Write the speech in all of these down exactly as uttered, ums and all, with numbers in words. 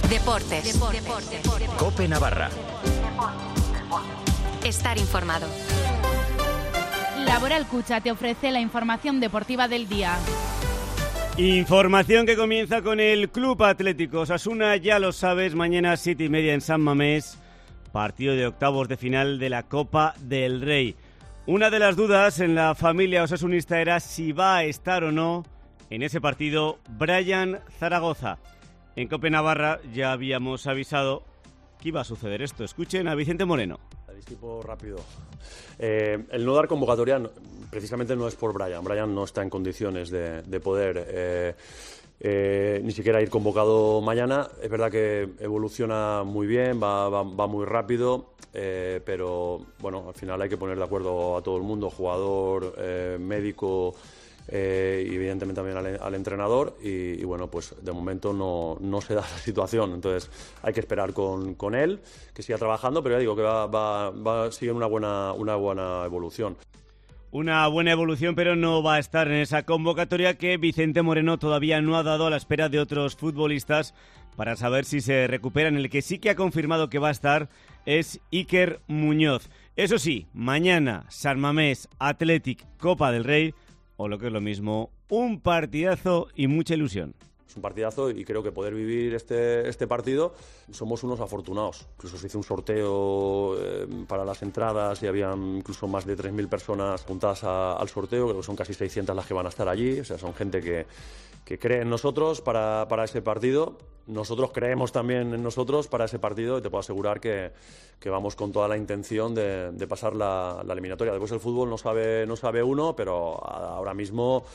Deportes. Deportes. Deportes. COPE Navarra. Estar informado. Laboral Cucha te ofrece la información deportiva del día. Información que comienza con el Club Atlético Osasuna, ya lo sabes, mañana siete y media en San Mamés, partido de octavos de final de la Copa del Rey. Una de las dudas en la familia osasunista era si va a estar o no en ese partido Brian Zaragoza. En COPE Navarra ya habíamos avisado que iba a suceder esto. Escuchen a Vicente Moreno. Tipo rápido. Eh, el no dar convocatoria no, precisamente no es por Brian. Brian no está en condiciones de, de poder eh, eh, ni siquiera ir convocado mañana. Es verdad que evoluciona muy bien, va, va, va muy rápido, eh, pero bueno, al final hay que poner de acuerdo a todo el mundo, jugador, eh, médico, Eh, y evidentemente también al, al entrenador y, y bueno, pues de momento no, no se da la situación, entonces hay que esperar con, con él, que siga trabajando, pero ya digo que va, va, va a seguir una buena, una buena evolución. Una buena evolución, pero no va a estar en esa convocatoria que Vicente Moreno todavía no ha dado a la espera de otros futbolistas para saber si se recuperan. El que sí que ha confirmado que va a estar es Iker Muñoz. Eso sí, mañana San Mamés, Athletic, Copa del Rey, o lo que es lo mismo, un partidazo y mucha ilusión. Es un partidazo y creo que poder vivir este, este partido, somos unos afortunados. Incluso se hizo un sorteo eh, para las entradas y había incluso más de tres mil personas apuntadas a, al sorteo, creo que son casi seiscientas las que van a estar allí, o sea, son gente que, que cree en nosotros para, para ese partido. Nosotros creemos también en nosotros para ese partido y te puedo asegurar que, que vamos con toda la intención de, de pasar la, la eliminatoria. Después el fútbol no sabe, no sabe uno, pero ahora mismo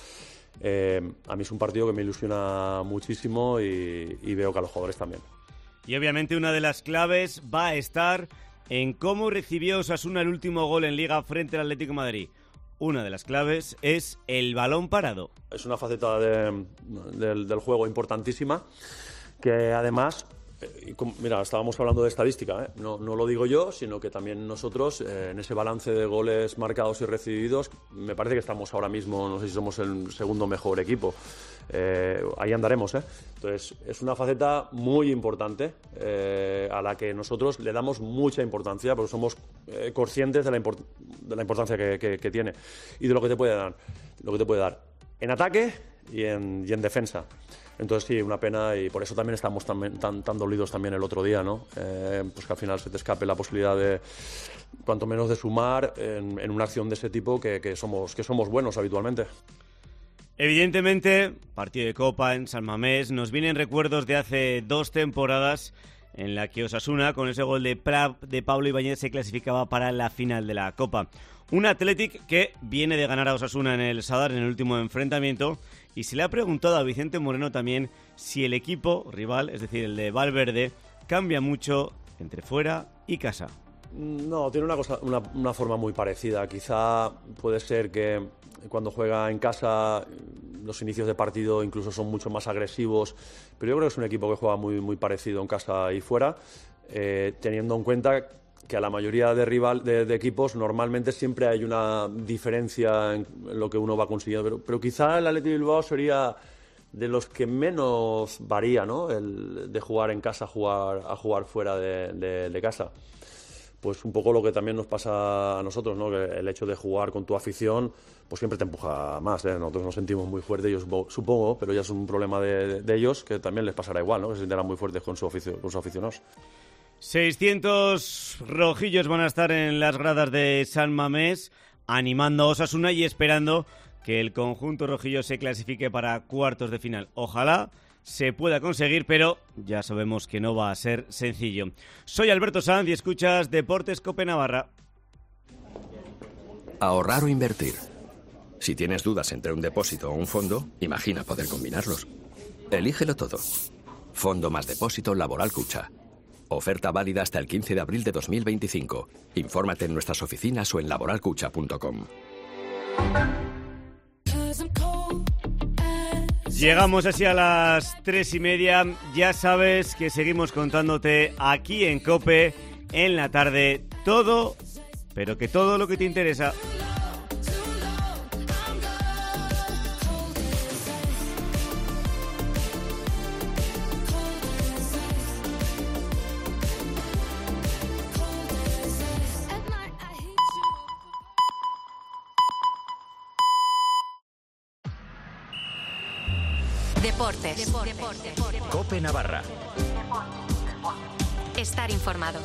eh, a mí es un partido que me ilusiona muchísimo y, y veo que a los jugadores también. Y obviamente una de las claves va a estar en cómo recibió Osasuna el último gol en Liga frente al Atlético de Madrid. Una de las claves es el balón parado. Es una faceta de, del, del juego importantísima, que además, eh, mira, estábamos hablando de estadística, ¿eh? no, no lo digo yo, sino que también nosotros, eh, en ese balance de goles marcados y recibidos, me parece que estamos ahora mismo, no sé si somos el segundo mejor equipo, eh, ahí andaremos, ¿eh? Entonces, es una faceta muy importante, eh, a la que nosotros le damos mucha importancia, porque somos eh, conscientes de la, import de la importancia que, que, que tiene y de lo que te puede dar, lo que te puede dar en ataque y en, y en defensa. Entonces sí, una pena, y por eso también estamos tan, tan, tan dolidos también el otro día, ¿no? Eh, pues que al final se te escape la posibilidad de, cuanto menos de sumar en, en una acción de ese tipo que, que, somos, que somos buenos habitualmente. Evidentemente, partido de Copa en San Mamés, nos vienen recuerdos de hace dos temporadas en la que Osasuna, con ese gol de, pra, de Pablo Ibáñez, se clasificaba para la final de la Copa. Un Athletic que viene de ganar a Osasuna en el Sadar en el último enfrentamiento, y se le ha preguntado a Vicente Moreno también si el equipo rival, es decir, el de Valverde, cambia mucho entre fuera y casa. No, tiene una, cosa, una, una forma muy parecida. Quizá puede ser que cuando juega en casa los inicios de partido incluso son mucho más agresivos, pero yo creo que es un equipo que juega muy, muy parecido en casa y fuera, eh, teniendo en cuenta que a la mayoría de, rival, de, de equipos normalmente siempre hay una diferencia en lo que uno va consiguiendo, pero, pero quizá el Athletic Bilbao sería de los que menos varía, ¿no? El de jugar en casa a jugar, a jugar fuera de, de, de casa. Pues un poco lo que también nos pasa a nosotros, ¿no? Que el hecho de jugar con tu afición pues siempre te empuja más, ¿eh? Nosotros nos sentimos muy fuertes, yo supongo, pero ya es un problema de, de, de ellos, que también les pasará igual, ¿no? Que se sentirán muy fuertes con, su oficio, con sus aficionados. seiscientos rojillos van a estar en las gradas de San Mamés animando a Osasuna y esperando que el conjunto rojillo se clasifique para cuartos de final. Ojalá se pueda conseguir, pero ya sabemos que no va a ser sencillo. Soy Alberto Sanz y escuchas Deportes COPE Navarra. Ahorrar o invertir. Si tienes dudas entre un depósito o un fondo, imagina poder combinarlos. Elígelo todo. Fondo más depósito Laboral Cucha. Oferta válida hasta el quince de abril de dos mil veinticinco. Infórmate en nuestras oficinas o en laboral cucha punto com. Llegamos así a las tres y media. Ya sabes que seguimos contándote aquí en COPE, en la tarde, todo, pero que todo lo que te interesa. Deportes. Deportes. COPE Navarra. Estar informado.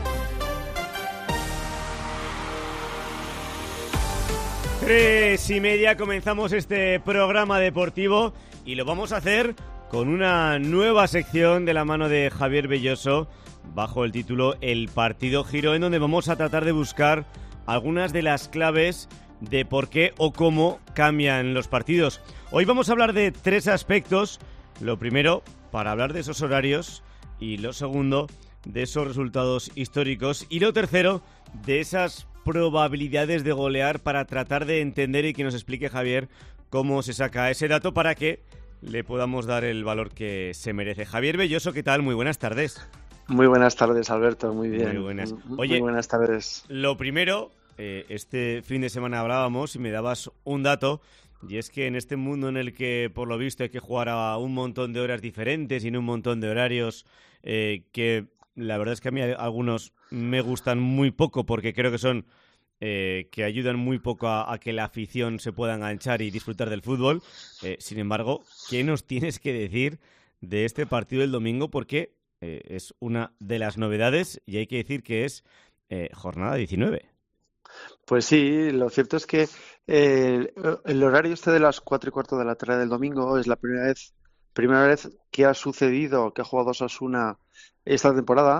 Tres y media comenzamos este programa deportivo y lo vamos a hacer con una nueva sección de la mano de Javier Belloso bajo el título El Partido Giro, en donde vamos a tratar de buscar algunas de las claves de por qué o cómo cambian los partidos. Hoy vamos a hablar de tres aspectos. Lo primero, para hablar de esos horarios, y lo segundo, de esos resultados históricos, y lo tercero, de esas probabilidades de golear, para tratar de entender y que nos explique Javier cómo se saca ese dato para que le podamos dar el valor que se merece. Javier Belloso, ¿qué tal? Muy buenas tardes. Muy buenas tardes, Alberto, muy bien. Muy buenas. Oye, Oye, muy buenas tardes. Lo primero, eh, este fin de semana hablábamos y me dabas un dato, y es que en este mundo en el que, por lo visto, hay que jugar a un montón de horas diferentes y en un montón de horarios eh, que la verdad es que a mí algunos me gustan muy poco porque creo que son eh, que ayudan muy poco a, a que la afición se pueda enganchar y disfrutar del fútbol. Eh, sin embargo, ¿qué nos tienes que decir de este partido del domingo? Porque eh, es una de las novedades y hay que decir que es eh, jornada diecinueve. Pues sí, lo cierto es que eh, el horario este de las cuatro y cuarto de la tarde del domingo es la primera vez, primera vez que ha sucedido, que ha jugado Osasuna esta temporada.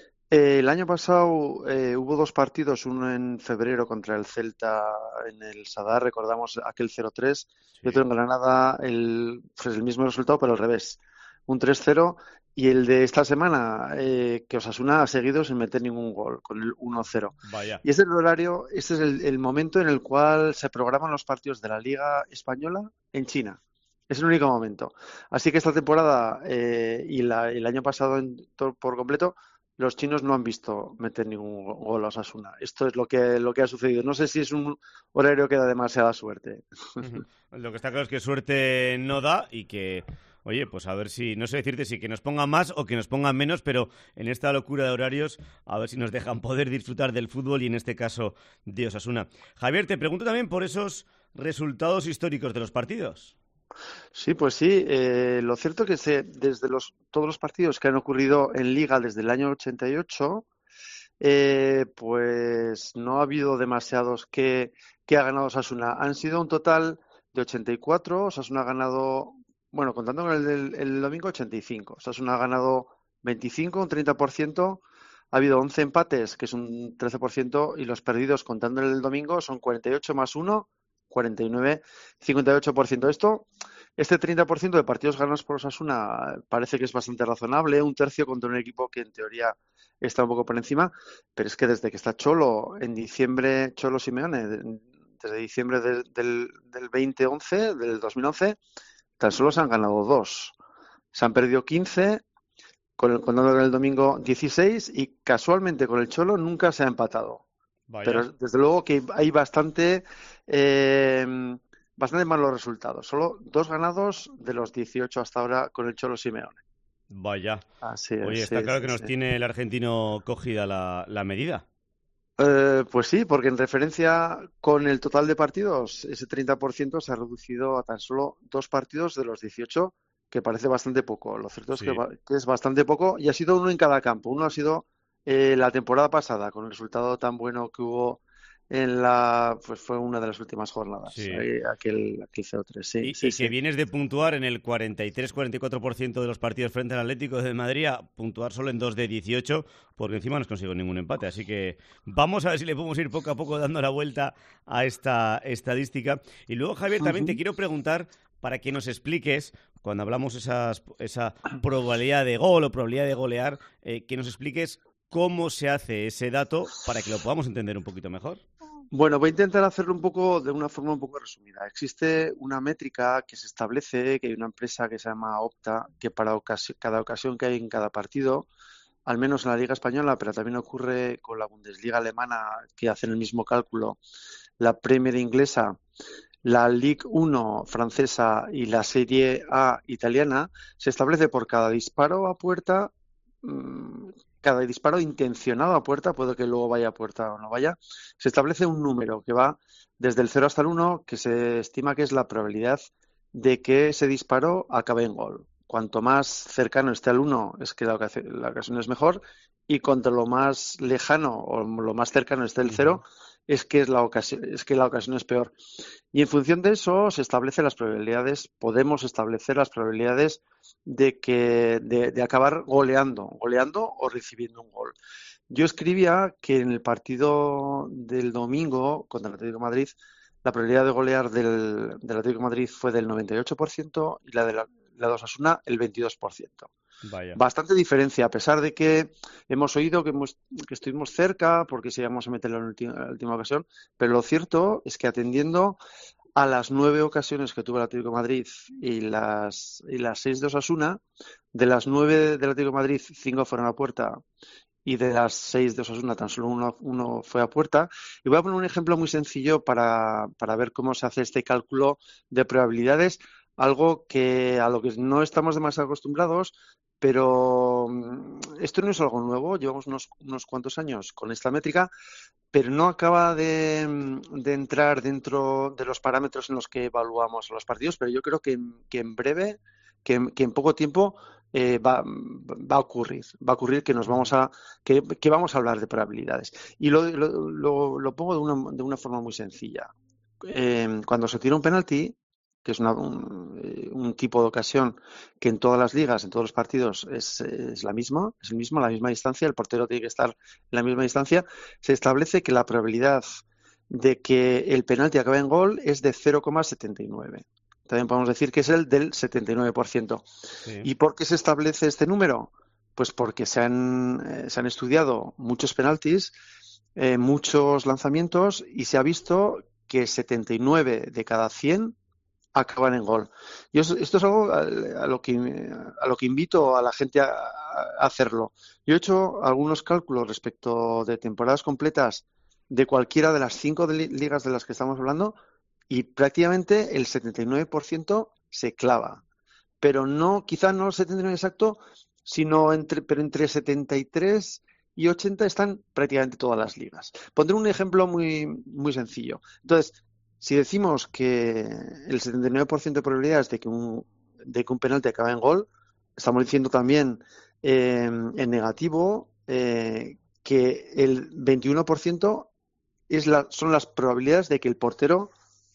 Eh, el año pasado eh, hubo dos partidos, uno en febrero contra el Celta en el Sadar, recordamos aquel cero tres, sí. Y otro en Granada, el, pues el mismo resultado, pero al revés, un tres cero. Y el de esta semana, eh, que Osasuna ha seguido sin meter ningún gol, con el uno cero. Vaya. Y este es el horario, este es el, el momento en el cual se programan los partidos de la Liga Española en China. Es el único momento. Así que esta temporada eh, y la, el año pasado en, todo, por completo, los chinos no han visto meter ningún gol a Osasuna. Esto es lo que, lo que ha sucedido. No sé si es un horario que da demasiada suerte. Uh-huh. Lo que está claro es que suerte no da y que... Oye, pues a ver si, no sé decirte si que nos pongan más o que nos pongan menos, pero en esta locura de horarios, a ver si nos dejan poder disfrutar del fútbol y en este caso de Osasuna. Javier, te pregunto también por esos resultados históricos de los partidos. Sí, pues sí. Eh, lo cierto es que se, desde los, todos los partidos que han ocurrido en Liga desde el año ochenta y ocho, eh, pues no ha habido demasiados que, que ha ganado Osasuna. Han sido un total de ochenta y cuatro. Osasuna ha ganado... Bueno, contando con el del el domingo, ochenta y cinco. Osasuna ha ganado veinticinco, un treinta por ciento. Ha habido once empates, que es un trece por ciento. Y los perdidos, contando el del domingo, son cuarenta y ocho más uno, cuarenta y nueve, cincuenta y ocho por ciento. Esto, este treinta por ciento de partidos ganados por Osasuna parece que es bastante razonable. Un tercio contra un equipo que en teoría está un poco por encima. Pero es que desde que está Cholo, en diciembre, Cholo Simeone, desde diciembre de, del, del veinte once, del dos mil once... tan solo se han ganado dos. Se han perdido quince, con el, contando con el domingo dieciséis, y casualmente con el Cholo nunca se ha empatado. Vaya. Pero desde luego que hay bastante, eh, bastante malos resultados. Solo dos ganados de los dieciocho hasta ahora con el Cholo Simeone. Vaya. Así es. Oye, está sí, claro sí, que nos sí. tiene el argentino cogida la, la medida. Eh, pues sí, porque en referencia con el total de partidos, ese treinta por ciento se ha reducido a tan solo dos partidos de los dieciocho, que parece bastante poco. Lo cierto es Sí. que, que es bastante poco, y ha sido uno en cada campo. Uno ha sido eh, la temporada pasada, con el resultado tan bueno que hubo en la... Pues fue una de las últimas jornadas, Sí. eh, aquel, aquel cero tres. Sí, y sí, y sí. que vienes de puntuar en el cuarenta y tres cuarenta y cuatro por ciento de los partidos frente al Atlético de Madrid, a puntuar solo en dos de dieciocho, porque encima no has conseguido ningún empate. Así que vamos a ver si le podemos ir poco a poco dando la vuelta a esta estadística. Y luego, Javier, también Uh-huh. te quiero preguntar para que nos expliques, cuando hablamos esas, esa probabilidad de gol o probabilidad de golear, eh, que nos expliques cómo se hace ese dato para que lo podamos entender un poquito mejor. Bueno, voy a intentar hacerlo un poco de una forma un poco resumida. Existe una métrica que se establece, que hay una empresa que se llama Opta, que para ocasi- cada ocasión que hay en cada partido, al menos en la Liga Española, pero también ocurre con la Bundesliga alemana, que hacen el mismo cálculo, la Premier inglesa, la Ligue uno francesa y la Serie A italiana, se establece por cada disparo a puerta, mmm, cada disparo intencionado a puerta, puede que luego vaya a puerta o no vaya, se establece un número que va desde el cero hasta el uno, que se estima que es la probabilidad de que ese disparo acabe en gol. Cuanto más cercano esté al uno es que la ocasión, la ocasión es mejor, y cuanto lo más lejano o lo más cercano esté el cero es que, es, la ocasión, es que la ocasión es peor. Y en función de eso se establecen las probabilidades, podemos establecer las probabilidades de, que, de, de acabar goleando, goleando o recibiendo un gol. Yo escribía que en el partido del domingo contra el Atlético de Madrid, la probabilidad de golear del, del Atlético de Madrid fue del noventa y ocho por ciento y la de la, la de Osasuna el veintidós por ciento. Vaya. Bastante diferencia, a pesar de que hemos oído que, hemos, que estuvimos cerca porque si íbamos a meterlo en la última, en la última ocasión, pero lo cierto es que atendiendo a las nueve ocasiones que tuvo el Atlético de Madrid y las, y las seis de Osasuna, de las nueve del Atlético de Madrid, cinco fueron a puerta y de las seis de Osasuna tan solo uno, uno fue a puerta. Y voy a poner un ejemplo muy sencillo para, para ver cómo se hace este cálculo de probabilidades, algo que a lo que no estamos demasiado acostumbrados, pero esto no es algo nuevo, llevamos unos, unos cuantos años con esta métrica, pero no acaba de, de entrar dentro de los parámetros en los que evaluamos los partidos, pero yo creo que, que en breve, que, que en poco tiempo eh, va, va a ocurrir, va a ocurrir que nos vamos a, que, que vamos a hablar de probabilidades. Y lo, lo, lo, lo pongo de una, de una forma muy sencilla. Eh, cuando se tira un penalti, que es una, un, un tipo de ocasión que en todas las ligas, en todos los partidos es, es la misma, es el mismo, la misma distancia, el portero tiene que estar en la misma distancia, se establece que la probabilidad de que el penalti acabe en gol es de cero coma setenta y nueve. También podemos decir que es el del setenta y nueve por ciento. Sí. ¿Y por qué se establece este número? Pues porque se han, eh, se han estudiado muchos penaltis, eh, muchos lanzamientos y se ha visto que setenta y nueve de cada cien acaban en gol. Y esto es algo a, a, lo que, a lo que invito a la gente a, a hacerlo. Yo he hecho algunos cálculos respecto de temporadas completas de cualquiera de las cinco de ligas de las que estamos hablando y prácticamente el setenta y nueve por ciento se clava. Pero no, quizá no el setenta y nueve por ciento exacto, sino entre, pero entre setenta y tres y ochenta están prácticamente todas las ligas. Pondré un ejemplo muy, muy sencillo. Entonces, si decimos que el setenta y nueve por ciento de probabilidades de que un, de que un penalti acabe en gol, estamos diciendo también eh, en negativo eh, que el veintiuno por ciento es la, son las probabilidades de que el portero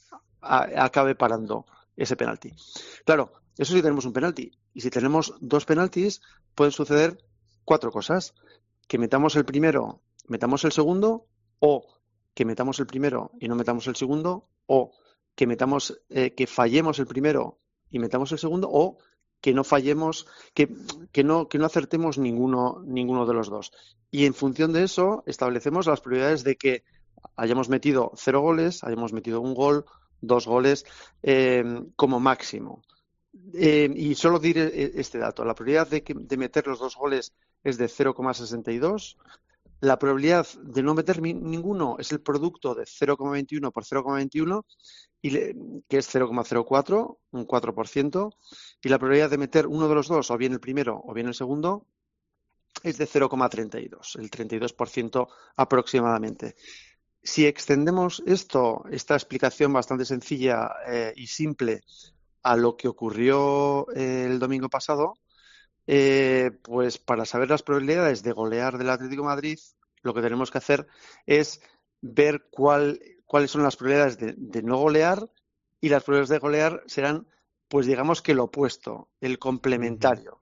a, acabe parando ese penalti. Claro, eso sí tenemos un penalti. Y si tenemos dos penaltis, pueden suceder cuatro cosas. Que metamos el primero, metamos el segundo, o que metamos el primero y no metamos el segundo, o que metamos eh, que fallemos el primero y metamos el segundo, o que no fallemos, que, que no que no acertemos ninguno ninguno de los dos. Y en función de eso establecemos las probabilidades de que hayamos metido cero goles, hayamos metido un gol, dos goles eh, como máximo. Eh, y solo diré este dato: la probabilidad de, que, de meter los dos goles es de cero coma sesenta y dos. La probabilidad de no meter ninguno es el producto de cero coma veintiuno por cero coma veintiuno, y le, que es cero coma cero cuatro, un cuatro por ciento. Y la probabilidad de meter uno de los dos, o bien el primero o bien el segundo, es de cero coma treinta y dos, el treinta y dos por ciento aproximadamente. Si extendemos esto, esta explicación bastante sencilla eh, y simple, a lo que ocurrió eh, el domingo pasado, Eh, pues para saber las probabilidades de golear del Atlético de Madrid, lo que tenemos que hacer es ver cuál, cuáles son las probabilidades de, de no golear, y las probabilidades de golear serán, pues digamos que lo opuesto, el complementario.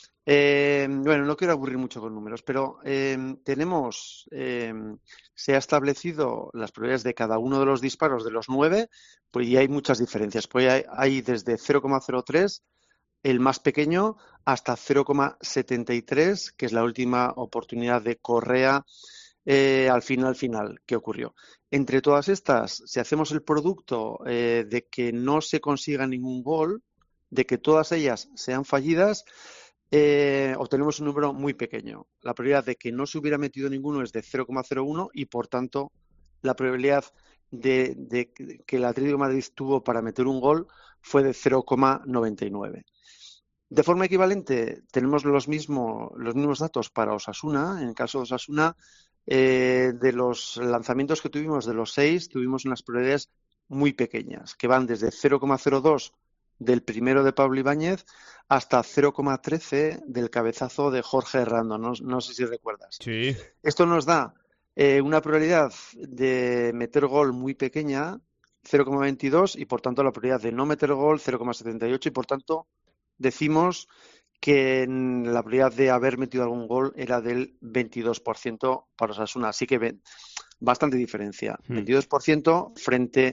Eh, bueno, no quiero aburrir mucho con números, pero eh, tenemos, eh, se ha establecido las probabilidades de cada uno de los disparos de los nueve, pues y hay muchas diferencias. Pues hay, hay desde cero coma cero tres, el más pequeño, hasta cero coma setenta y tres, que es la última oportunidad de Correa eh, al final, final, que ocurrió. Entre todas estas, si hacemos el producto eh, de que no se consiga ningún gol, de que todas ellas sean fallidas, eh, obtenemos un número muy pequeño. La probabilidad de que no se hubiera metido ninguno es de cero coma cero uno y, por tanto, la probabilidad de, de que el Atlético de Madrid tuvo para meter un gol fue de cero coma noventa y nueve. De forma equivalente, tenemos los, mismo, los mismos datos para Osasuna. En el caso de Osasuna, eh, de los lanzamientos que tuvimos, de los seis, tuvimos unas probabilidades muy pequeñas, que van desde cero coma cero dos del primero de Pablo Ibáñez hasta cero coma trece del cabezazo de Jorge Herrando, no, no sé si recuerdas. Sí. Esto nos da eh, una probabilidad de meter gol muy pequeña, cero coma veintidós, y por tanto la probabilidad de no meter gol, cero coma setenta y ocho, y por tanto decimos que la probabilidad de haber metido algún gol era del veintidós por ciento para Osasuna, así que ven, bastante diferencia, Hmm. veintidós por ciento frente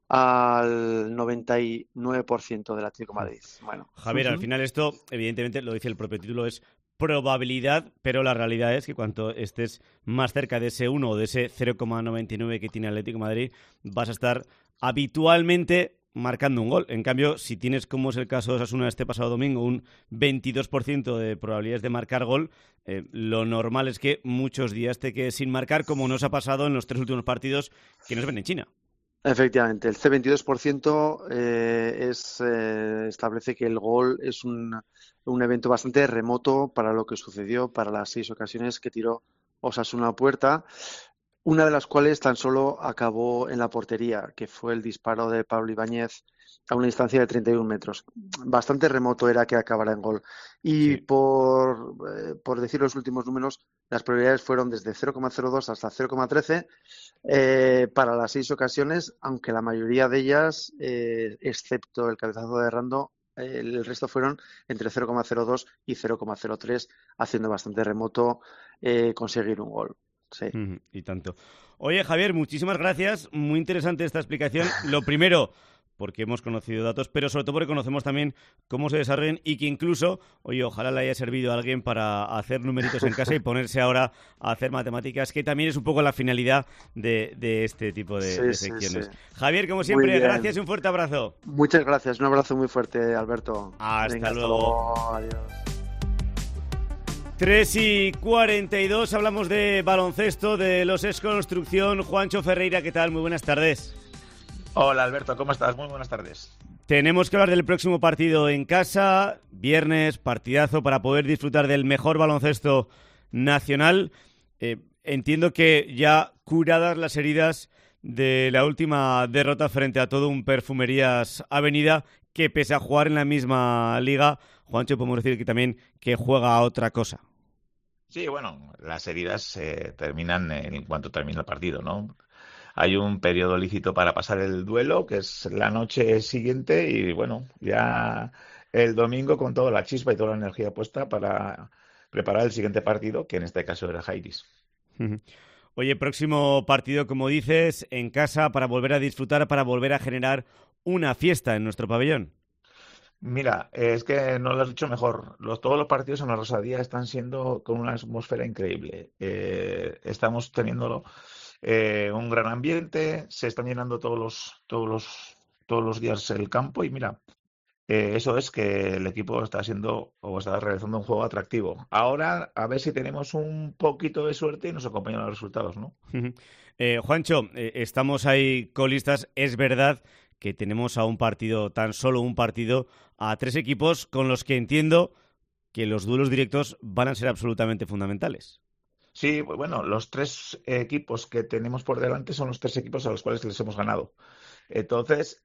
al noventa y nueve por ciento del Atlético de Madrid. Bueno, Javier, al final esto, evidentemente, lo dice el propio título, es probabilidad, pero la realidad es que cuanto estés más cerca de ese uno o de ese cero coma noventa y nueve que tiene el Atlético de Madrid, vas a estar habitualmente marcando un gol. En cambio, si tienes, como es el caso de Osasuna este pasado domingo, un veintidós por ciento de probabilidades de marcar gol, eh, lo normal es que muchos días te quedes sin marcar, como nos ha pasado en los tres últimos partidos que nos ven en China. efectivamente, el C veintidós por ciento eh, es, eh, establece que el gol es un, un evento bastante remoto para lo que sucedió, para las seis ocasiones que tiró Osasuna a puerta, una de las cuales tan solo acabó en la portería, que fue el disparo de Pablo Ibáñez a una distancia de treinta y un metros. Bastante remoto era que acabara en gol. Y Sí. por, eh, por decir los últimos números, las probabilidades fueron desde cero coma cero dos hasta cero coma trece eh, para las seis ocasiones, aunque la mayoría de ellas, eh, excepto el cabezazo de Herrando, eh, el resto fueron entre cero coma cero dos y cero coma cero tres, haciendo bastante remoto eh, conseguir un gol. Sí. Ujú, y tanto. Oye, Javier, muchísimas gracias. Muy interesante esta explicación. Lo primero, porque hemos conocido datos, pero sobre todo porque conocemos también cómo se desarrollan y que incluso, oye, ojalá le haya servido a alguien para hacer numeritos en casa y ponerse ahora a hacer matemáticas, que también es un poco la finalidad de, de este tipo de, Sí, de sí, secciones. sí. Javier, como Muy siempre, bien. gracias y un fuerte abrazo. Muchas gracias. Un abrazo muy fuerte, Alberto. Hasta Venga, luego. hasta luego. Adiós. tres y cuarenta y dos, hablamos de baloncesto, de los ex Construcción. Juancho Ferreira, ¿qué tal? Muy buenas tardes. Hola Alberto, ¿cómo estás? Muy buenas tardes. Tenemos que hablar del próximo partido en casa, viernes, partidazo para poder disfrutar del mejor baloncesto nacional. Eh, entiendo que ya curadas las heridas de la última derrota frente a todo un Perfumerías Avenida, que pese a jugar en la misma liga, Juancho, podemos decir que también que juega a otra cosa. Sí, bueno, las heridas eh, terminan en cuanto termina el partido, ¿no? Hay un periodo lícito para pasar el duelo, que es la noche siguiente, y bueno, ya el domingo con toda la chispa y toda la energía puesta para preparar el siguiente partido, que en este caso era Jairis. Oye, próximo partido, como dices, en casa para volver a disfrutar, para volver a generar una fiesta en nuestro pabellón. Mira, es que no lo has dicho mejor. Los, todos los partidos en la Rosalía están siendo con una atmósfera increíble. Eh, estamos teniendo eh, un gran ambiente, se están llenando todos los, todos los, todos los días el campo y mira, eh, eso es que el equipo está haciendo o está realizando un juego atractivo. Ahora a ver si tenemos un poquito de suerte y nos acompañan los resultados, ¿no? eh, Juancho, eh, estamos ahí colistas. Es verdad que tenemos a un partido, tan solo un partido, a tres equipos con los que entiendo que los duelos directos van a ser absolutamente fundamentales. Sí, bueno, los tres equipos que tenemos por delante son los tres equipos a los cuales les hemos ganado. Entonces,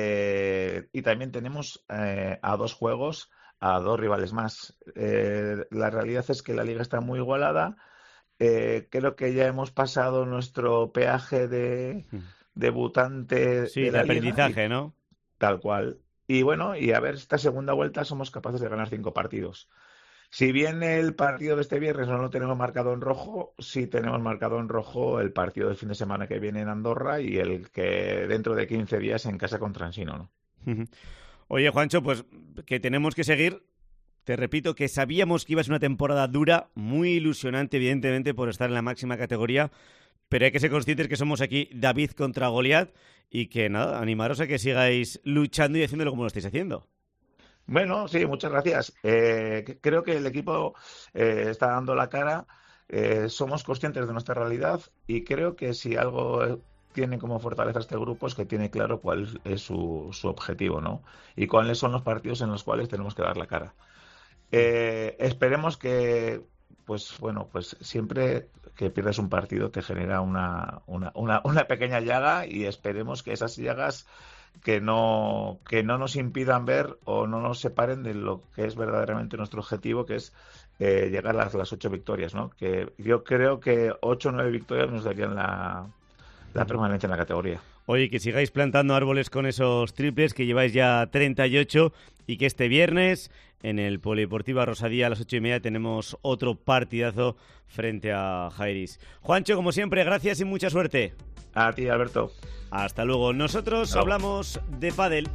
eh, y también tenemos eh, a dos juegos, a dos rivales más. Eh, la realidad es que la liga está muy igualada. Eh, creo que ya hemos pasado nuestro peaje de debutante Sí, de de la liga aprendizaje, y- ¿no? Tal cual. Y bueno, y a ver, esta segunda vuelta somos capaces de ganar cinco partidos. Si bien el partido de este viernes no lo tenemos marcado en rojo, sí tenemos marcado en rojo el partido del fin de semana que viene en Andorra y el que dentro de quince días en casa con Transino, ¿no? Oye, Juancho, pues que tenemos que seguir. Te repito que sabíamos que iba a ser una temporada dura, muy ilusionante, evidentemente, por estar en la máxima categoría, pero hay que ser conscientes que somos aquí David contra Goliat y que, nada, animaros a que sigáis luchando y haciéndolo como lo estáis haciendo. Bueno, sí, muchas gracias. Eh, c- creo que el equipo eh, está dando la cara, eh, somos conscientes de nuestra realidad y creo que si algo eh, tiene como fortaleza este grupo es que tiene claro cuál es su, su objetivo, ¿no? Y cuáles son los partidos en los cuales tenemos que dar la cara. Eh, esperemos que, pues bueno, pues siempre que pierdes un partido te genera una, una, una, una pequeña llaga y esperemos que esas llagas que no, que no nos impidan ver o no nos separen de lo que es verdaderamente nuestro objetivo, que es eh, llegar a las, las ocho victorias, ¿no? Que yo creo que ocho o nueve victorias nos darían la, la permanencia en la categoría. Oye, que sigáis plantando árboles con esos triples, que lleváis ya treinta y ocho, y que este viernes en el Polideportiva Rosadía a las ocho y media tenemos otro partidazo frente a Jairis. Juancho, como siempre, gracias y mucha suerte. A ti, Alberto. Hasta luego. Nosotros Hasta luego. hablamos de pádel.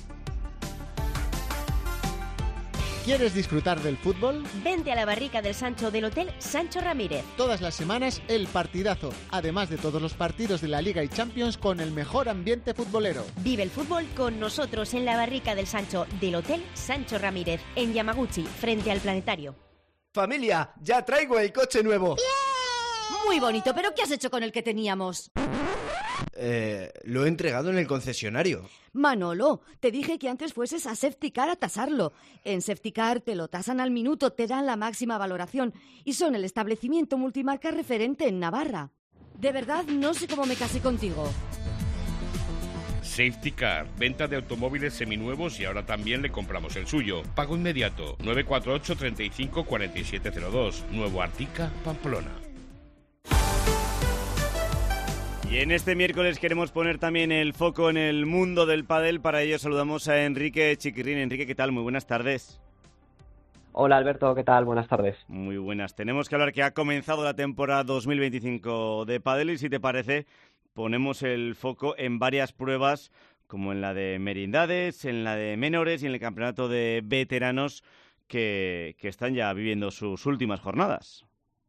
¿Quieres disfrutar del fútbol? Vente a la barrica del Sancho del Hotel Sancho Ramírez. Todas las semanas el partidazo, además de todos los partidos de la Liga y Champions con el mejor ambiente futbolero. Vive el fútbol con nosotros en la barrica del Sancho del Hotel Sancho Ramírez, en Yamaguchi, frente al Planetario. Familia, ya traigo el coche nuevo. Muy bonito, pero ¿qué has hecho con el que teníamos? Eh, lo he entregado en el concesionario. Manolo, te dije que antes fueses a Safetycar a tasarlo. En Safetycar te lo tasan al minuto, te dan la máxima valoración y son el establecimiento multimarca referente en Navarra. De verdad, no sé cómo me casé contigo. Safetycar, venta de automóviles seminuevos y ahora también le compramos el suyo. Pago inmediato, nueve cuatro ocho, treinta y cinco, cuarenta y siete cero dos. Nuevo Artica, Pamplona. Y en este miércoles queremos poner también el foco en el mundo del pádel. Para ello saludamos a Enrique Chiquirrín. Enrique, ¿qué tal? Muy buenas tardes. Hola Alberto, ¿qué tal? Buenas tardes. Muy buenas. Tenemos que hablar que ha comenzado la temporada dos mil veinticinco de pádel y si te parece ponemos el foco en varias pruebas como en la de merindades, en la de menores y en el campeonato de veteranos que, que están ya viviendo sus últimas jornadas.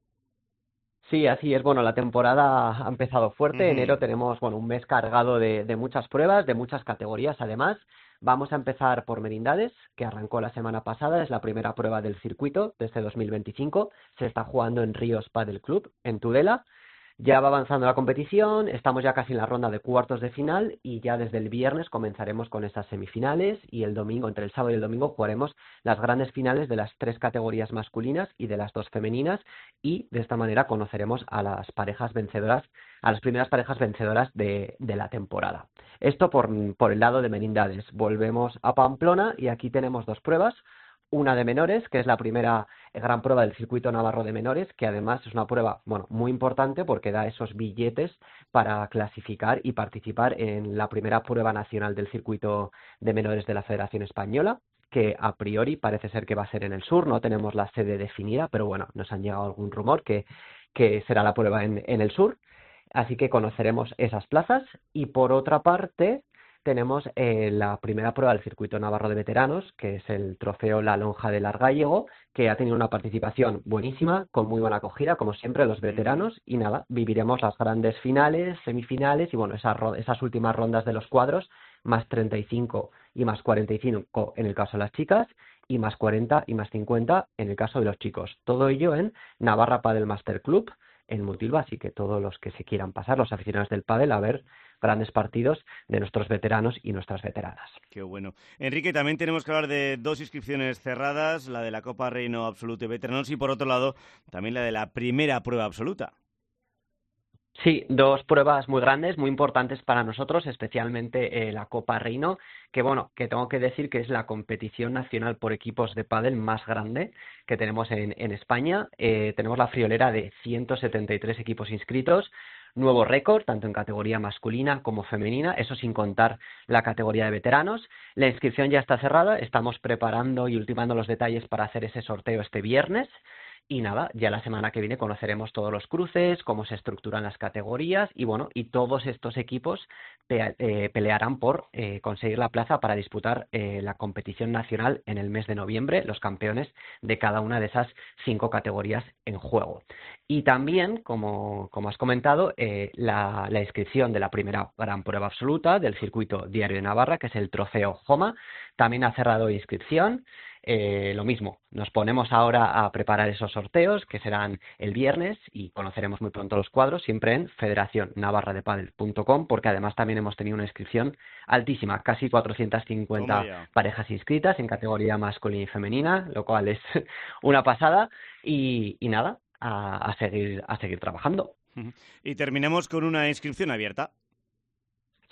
Sí, así es. Bueno, la temporada ha empezado fuerte. Uh-huh. Enero tenemos, bueno, un mes cargado de, de muchas pruebas, de muchas categorías además. Vamos a empezar por merindades, que arrancó la semana pasada. Es la primera prueba del circuito de este dos mil veinticinco. Se está jugando en Ríos Padel Club, en Tudela. Ya va avanzando la competición, estamos ya casi en la ronda de cuartos de final y ya desde el viernes comenzaremos con esas semifinales y el domingo, entre el sábado y el domingo, jugaremos las grandes finales de las tres categorías masculinas y de las dos femeninas y de esta manera conoceremos a las parejas vencedoras, a las primeras parejas vencedoras de, de la temporada. Esto por, por el lado de merindades. Volvemos a Pamplona y aquí tenemos dos pruebas. Una de menores, que es la primera gran prueba del circuito navarro de menores, que además es una prueba, bueno, muy importante porque da esos billetes para clasificar y participar en la primera prueba nacional del circuito de menores de la Federación Española, que a priori parece ser que va a ser en el sur, no tenemos la sede definida, pero bueno, nos han llegado algún rumor que, que será la prueba en, en el sur, así que conoceremos esas plazas. Y por otra parte tenemos eh, la primera prueba del circuito navarro de veteranos, que es el trofeo La Lonja del Argállego, que ha tenido una participación buenísima, con muy buena acogida, como siempre, los veteranos, y nada, viviremos las grandes finales, semifinales, y bueno, esas, esas últimas rondas de los cuadros, más treinta y cinco y más cuarenta y cinco en el caso de las chicas, y más cuarenta y más cincuenta en el caso de los chicos. Todo ello en Navarra Padel Master Club, en Mutilva, así que todos los que se quieran pasar, los aficionados del pádel, a ver grandes partidos de nuestros veteranos y nuestras veteranas. Qué bueno. Enrique, también tenemos que hablar de dos inscripciones cerradas, la de la Copa Reino Absoluto y Veteranos y por otro lado también la de la primera prueba absoluta. Sí, dos pruebas muy grandes, muy importantes para nosotros, especialmente eh, la Copa Reino, que bueno, que tengo que decir que es la competición nacional por equipos de pádel más grande que tenemos en, en España. Eh, tenemos la friolera de ciento setenta y tres equipos inscritos, nuevo récord, tanto en categoría masculina como femenina, eso sin contar la categoría de veteranos. La inscripción ya está cerrada, estamos preparando y ultimando los detalles para hacer ese sorteo este viernes. Y nada, ya la semana que viene conoceremos todos los cruces, cómo se estructuran las categorías y bueno, y todos estos equipos pe eh, pelearán por eh, conseguir la plaza para disputar eh, la competición nacional en el mes de noviembre, los campeones de cada una de esas cinco categorías en juego. Y también, como, como has comentado, eh, la, la inscripción de la primera gran prueba absoluta del circuito Diario de Navarra, que es el trofeo Joma, también ha cerrado inscripción. Eh, lo mismo, nos ponemos ahora a preparar esos sorteos que serán el viernes y conoceremos muy pronto los cuadros, siempre en federación navarra de padel punto com, porque además también hemos tenido una inscripción altísima, casi cuatrocientas cincuenta parejas inscritas en categoría masculina y femenina, lo cual es una pasada y, y nada, a, a seguir a seguir trabajando. Y terminamos con una inscripción abierta.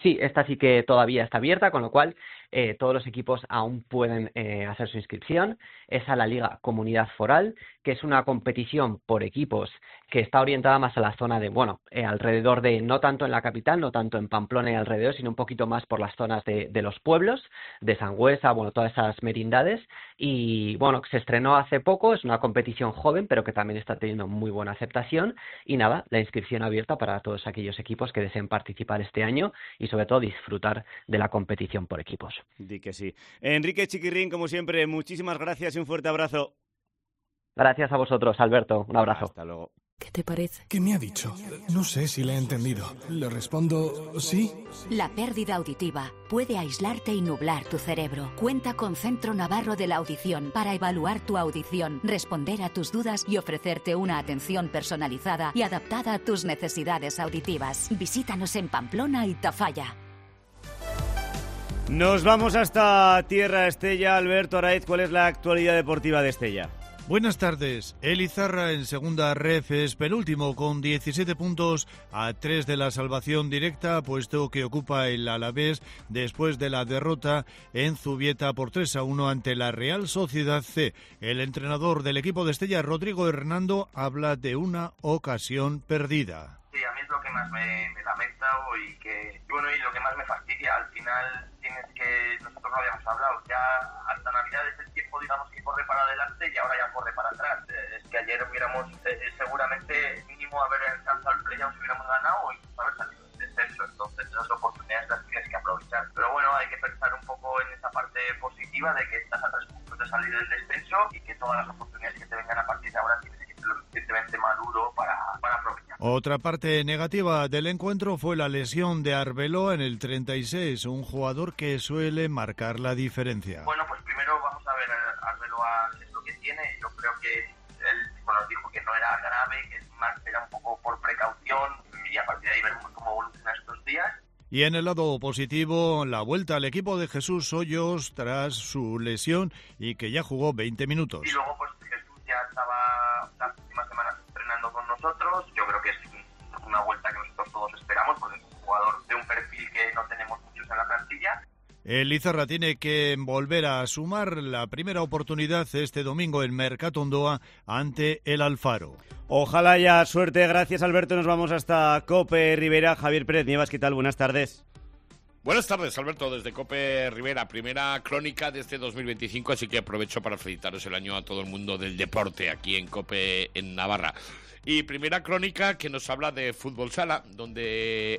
Sí, esta sí que todavía está abierta, con lo cual eh, todos los equipos aún pueden eh, hacer su inscripción. Es a la Liga Comunidad Foral, que es una competición por equipos que está orientada más a la zona de, bueno, eh, alrededor de, no tanto en la capital, no tanto en Pamplona y alrededor, sino un poquito más por las zonas de, de los pueblos, de Sangüesa, bueno, todas esas merindades. Y bueno, se estrenó hace poco, es una competición joven, pero que también está teniendo muy buena aceptación. Y nada, la inscripción abierta para todos aquellos equipos que deseen participar este año y sobre todo disfrutar de la competición por equipos. Di que sí. Enrique Chiquirrín, como siempre, muchísimas gracias y un fuerte abrazo. Gracias a vosotros, Alberto. Un abrazo. Hasta luego. ¿Qué te parece? ¿Qué me ha dicho? No sé si le he entendido. Le respondo sí. La pérdida auditiva puede aislarte y nublar tu cerebro. Cuenta con Centro Navarro de la Audición para evaluar tu audición, responder a tus dudas y ofrecerte una atención personalizada y adaptada a tus necesidades auditivas. Visítanos en Pamplona y Tafalla. Nos vamos hasta Tierra Estella. Alberto Araiz, ¿cuál es la actualidad deportiva de Estella? Buenas tardes. El Izarra en segunda ref es penúltimo con diecisiete puntos a tres de la salvación directa, puesto que ocupa el Alavés después de la derrota en Zubieta por tres a uno ante la Real Sociedad C. El entrenador del equipo de Estella, Rodrigo Hernando, habla de una ocasión perdida. Sí, a mí es lo que más me, me lamenta y que bueno y lo que más me fastidia. Al final tienes que, nosotros lo habíamos hablado, ya hasta Navidad es el tiempo, digamos, que corre para adelante y ahora ya corre para atrás. Eh, es que ayer hubiéramos eh, seguramente mínimo haber alcanzado el playoff si hubiéramos ganado o incluso haber salido del descenso. Entonces esas oportunidades las tienes que aprovechar. Pero bueno, hay que pensar un poco en esa parte positiva de que estás a tres puntos de salir del descenso y que todas las oportunidades que te vengan a partir de ahora tienes que ser lo suficientemente maduro para, para aprovechar. Otra parte negativa del encuentro fue la lesión de Arbeloa en el treinta y seis, un jugador que suele marcar la diferencia. Bueno, pues primero vamos a ver a Arbeloa qué es lo que tiene. Yo creo que él bueno, nos dijo que no era grave, que más era un poco por precaución y a partir de ahí veremos cómo evoluciona estos días. Y en el lado positivo, la vuelta al equipo de Jesús Hoyos tras su lesión y que ya jugó veinte minutos. Y luego pues Jesús ya estaba las últimas semanas entrenando con nosotros. Yo creo que es una vuelta que nosotros todos esperamos porque es un jugador de un perfil que no tenemos muchos en la plantilla. El Izarra tiene que volver a sumar la primera oportunidad este domingo en Mercatondoa ante el Alfaro. Ojalá haya suerte. Gracias, Alberto. Nos vamos hasta Cope Rivera. Javier Pérez Nievas, ¿qué tal? Buenas tardes. Buenas tardes, Alberto, desde Cope Rivera, primera crónica de este dos mil veinticinco, así que aprovecho para felicitaros el año a todo el mundo del deporte aquí en Cope en Navarra. Y primera crónica que nos habla de fútbol sala, donde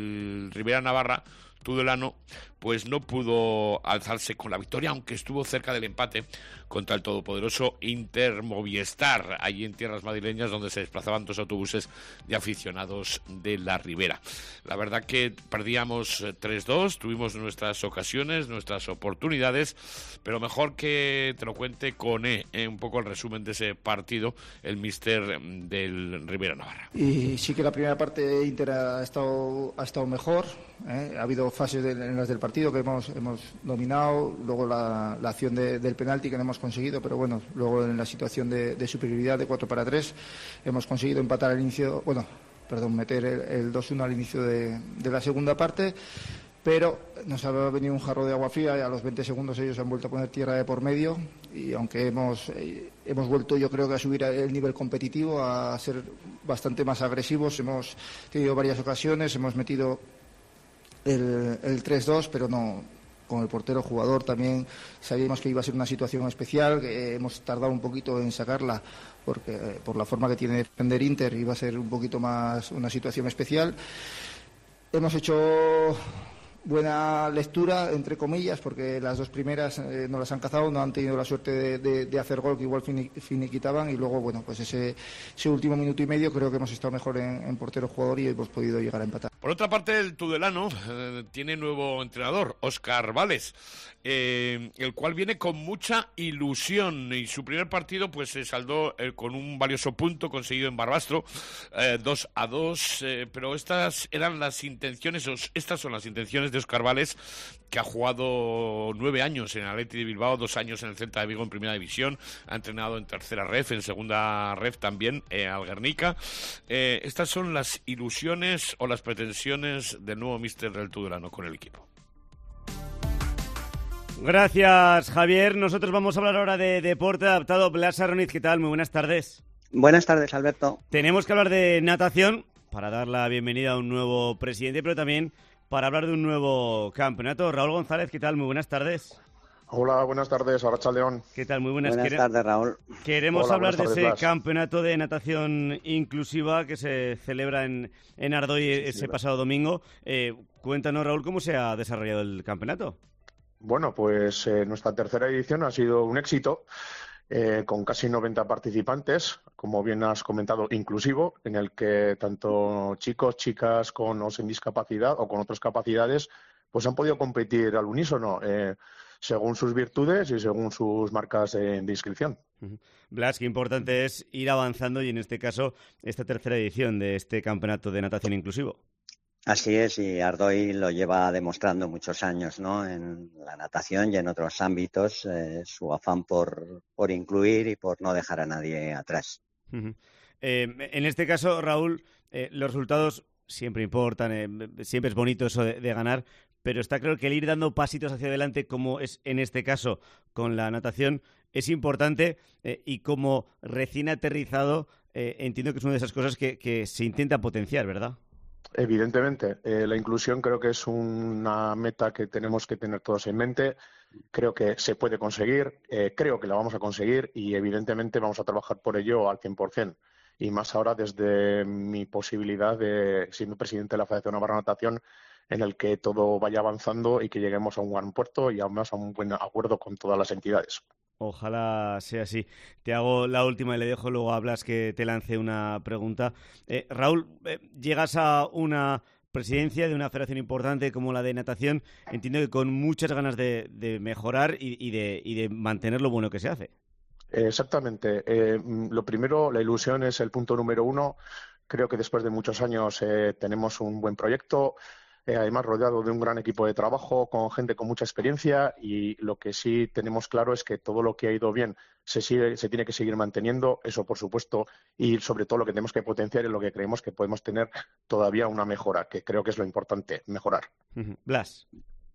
el Rivera Navarra, Tudelano, pues no pudo alzarse con la victoria, aunque estuvo cerca del empate contra el todopoderoso Inter Movistar, allí en tierras madrileñas, donde se desplazaban dos autobuses de aficionados de la Ribera. La verdad que perdíamos tres dos, tuvimos nuestras ocasiones, nuestras oportunidades, pero mejor que te lo cuente Coné, eh, un poco el resumen de ese partido, el míster del Rivera Navarra. Y sí que la primera parte Inter ha estado, ha estado mejor, ¿eh? Ha habido fases de, en las del partido partido que hemos, hemos dominado, luego la, la acción de, del penalti que no hemos conseguido, pero bueno, luego en la situación de, de superioridad de cuatro para tres hemos conseguido empatar al inicio, bueno, perdón, meter el, el dos uno al inicio de, de la segunda parte, pero nos ha venido un jarro de agua fría y a los veinte segundos ellos han vuelto a poner tierra de por medio y aunque hemos, eh, hemos vuelto yo creo que a subir el nivel competitivo, a ser bastante más agresivos, hemos tenido varias ocasiones, hemos metido el, el tres dos, pero no, con el portero jugador también sabíamos que iba a ser una situación especial, que hemos tardado un poquito en sacarla porque eh, por la forma que tiene de defender Inter iba a ser un poquito más una situación especial. Hemos hecho buena lectura, entre comillas, porque las dos primeras eh, no las han cazado, no han tenido la suerte de, de, de hacer gol que igual finiquitaban y luego, bueno, pues ese, ese último minuto y medio creo que hemos estado mejor en, en portero jugador y hemos podido llegar a empatar. Por otra parte, el Tudelano eh, tiene nuevo entrenador, Óscar Vales, eh, el cual viene con mucha ilusión y su primer partido pues se saldó eh, con un valioso punto conseguido en Barbastro, eh, dos a dos, eh, pero estas eran las intenciones, estas son las intenciones de de Óscar Vales, que ha jugado nueve años en el Athletic de Bilbao, dos años en el Celta de Vigo en Primera División, ha entrenado en Tercera Ref, en Segunda Ref también, eh, al Guernica. Eh, estas son las ilusiones o las pretensiones del nuevo míster del Tudelano con el equipo. Gracias, Javier. Nosotros vamos a hablar ahora de deporte adaptado. Blas Aroniz, ¿qué tal? Muy buenas tardes. Buenas tardes, Alberto. Tenemos que hablar de natación para dar la bienvenida a un nuevo presidente, pero también para hablar de un nuevo campeonato. Raúl González, ¿qué tal? Muy buenas tardes. Hola, buenas tardes, Arratsaldeon. ¿Qué tal? Muy buenas, buenas tardes, Raúl. Queremos Hola, hablar de tardes, ese Blas. campeonato de natación inclusiva que se celebra en, en Ardoy sí, ese sí, pasado domingo. Eh, cuéntanos, Raúl, ¿cómo se ha desarrollado el campeonato? Bueno, pues eh, nuestra tercera edición ha sido un éxito. Eh, con casi noventa participantes, como bien has comentado, inclusivo, en el que tanto chicos, chicas con o sin discapacidad o con otras capacidades, pues han podido competir al unísono, eh, según sus virtudes y según sus marcas eh, de inscripción. Uh-huh. Blas, qué importante es ir avanzando y en este caso esta tercera edición de este campeonato de natación inclusivo. Así es, y Ardoy lo lleva demostrando muchos años, ¿no? En la natación y en otros ámbitos, eh, su afán por, por incluir y por no dejar a nadie atrás. Uh-huh. Eh, en este caso, Raúl, eh, los resultados siempre importan, eh, siempre es bonito eso de, de ganar, pero está claro que el ir dando pasitos hacia adelante, como es en este caso con la natación, es importante eh, y como recién aterrizado, eh, entiendo que es una de esas cosas que, que se intenta potenciar, ¿verdad? Evidentemente, eh, la inclusión creo que es una meta que tenemos que tener todos en mente. Creo que se puede conseguir, eh, creo que la vamos a conseguir y evidentemente vamos a trabajar por ello al cien por cien. Y más ahora desde mi posibilidad de, siendo presidente de la Federación Navarra de Natación, en el que todo vaya avanzando y que lleguemos a un buen puerto y además a un buen acuerdo con todas las entidades. Ojalá sea así. Te hago la última y le dejo luego a Blas que te lance una pregunta. Eh, Raúl, eh, llegas a una presidencia de una federación importante como la de natación. Entiendo que con muchas ganas de, de mejorar y, y, de, y de mantener lo bueno que se hace. Exactamente. Eh, lo primero, la ilusión es el punto número uno. Creo que después de muchos años eh, tenemos un buen proyecto. Eh, además rodeado de un gran equipo de trabajo, con gente con mucha experiencia y lo que sí tenemos claro es que todo lo que ha ido bien se, sigue, se tiene que seguir manteniendo, eso por supuesto, y sobre todo lo que tenemos que potenciar es lo que creemos que podemos tener todavía una mejora, que creo que es lo importante, mejorar. Blas.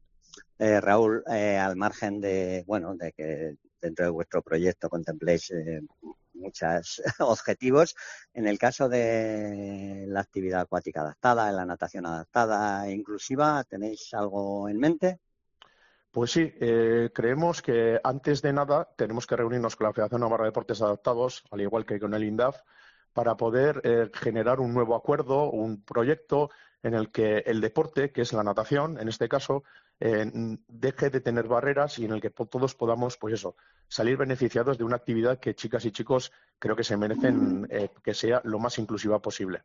Eh, Raúl, eh, al margen de, bueno, de que dentro de vuestro proyecto contempléis eh, muchos objetivos. En el caso de la actividad acuática adaptada, en la natación adaptada e inclusiva, ¿tenéis algo en mente? Pues sí, eh, creemos que antes de nada tenemos que reunirnos con la Federación Navarra de Deportes Adaptados, al igual que con el INDAF, para poder eh, generar un nuevo acuerdo, un proyecto en el que el deporte, que es la natación, en este caso, eh, deje de tener barreras y en el que todos podamos, pues eso, salir beneficiados de una actividad que chicas y chicos creo que se merecen eh, que sea lo más inclusiva posible.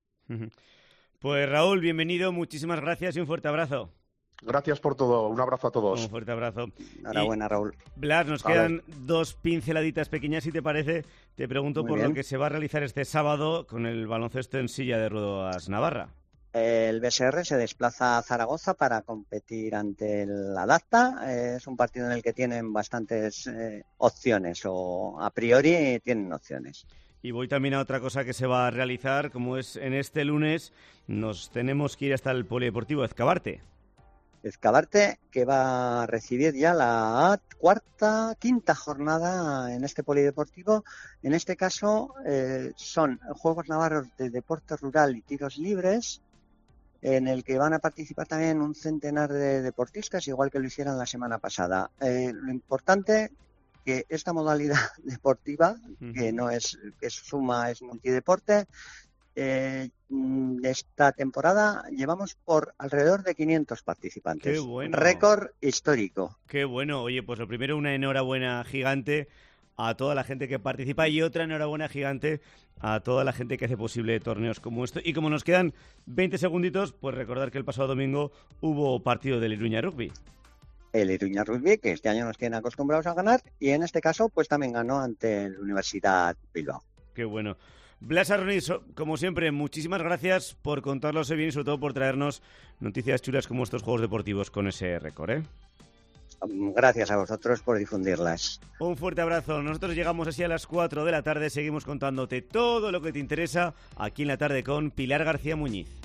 Pues Raúl, bienvenido, muchísimas gracias y un fuerte abrazo. Gracias por todo, un abrazo a todos. Un fuerte abrazo. Enhorabuena, Raúl. Blas, nos Vale. quedan dos pinceladitas pequeñas, si te parece. Te pregunto Muy por bien. lo que se va a realizar este sábado con el baloncesto en silla de ruedas Navarra. El B S R se desplaza a Zaragoza para competir ante el Adapta. Eh, es un partido en el que tienen bastantes eh, opciones, o a priori tienen opciones. Y voy también a otra cosa que se va a realizar, como es en este lunes, nos tenemos que ir hasta el Polideportivo Ezcabarte. Ezcabarte, que va a recibir ya la cuarta, quinta jornada en este polideportivo. En este caso eh, son Juegos Navarros de Deporte Rural y Tiros Libres, en el que van a participar también un centenar de deportistas, igual que lo hicieron la semana pasada. Eh, lo importante que esta modalidad deportiva, uh-huh. que no es, que es suma, es multideporte, eh, esta temporada llevamos por alrededor de quinientos participantes. ¡Qué bueno! Récord histórico. ¡Qué bueno! Oye, pues lo primero, una enhorabuena gigante a toda la gente que participa y otra enhorabuena gigante a toda la gente que hace posible torneos como esto. Y como nos quedan veinte segunditos, pues recordar que el pasado domingo hubo partido del Iruña Rugby. El Iruña Rugby, que este año nos tienen acostumbrados a ganar, y en este caso pues también ganó ante la Universidad Bilbao. Qué bueno. Blas Arnaiz, como siempre, muchísimas gracias por contarlo bien y sobre todo por traernos noticias chulas como estos Juegos Deportivos con ese récord, ¿eh? Gracias a vosotros por difundirlas. Un fuerte abrazo. Nosotros llegamos así a las cuatro de la tarde. Seguimos contándote todo lo que te interesa aquí en la tarde con Pilar García Muñiz.